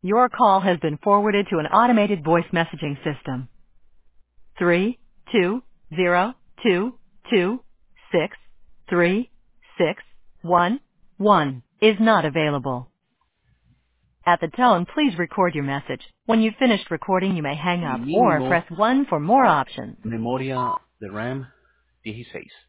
Your call has been forwarded to an automated voice messaging system. 32022263611 is not available. At the tone, please record your message. When you've finished recording, you may hang up or Mínimo press 1 for more options. memoria de RAM 16.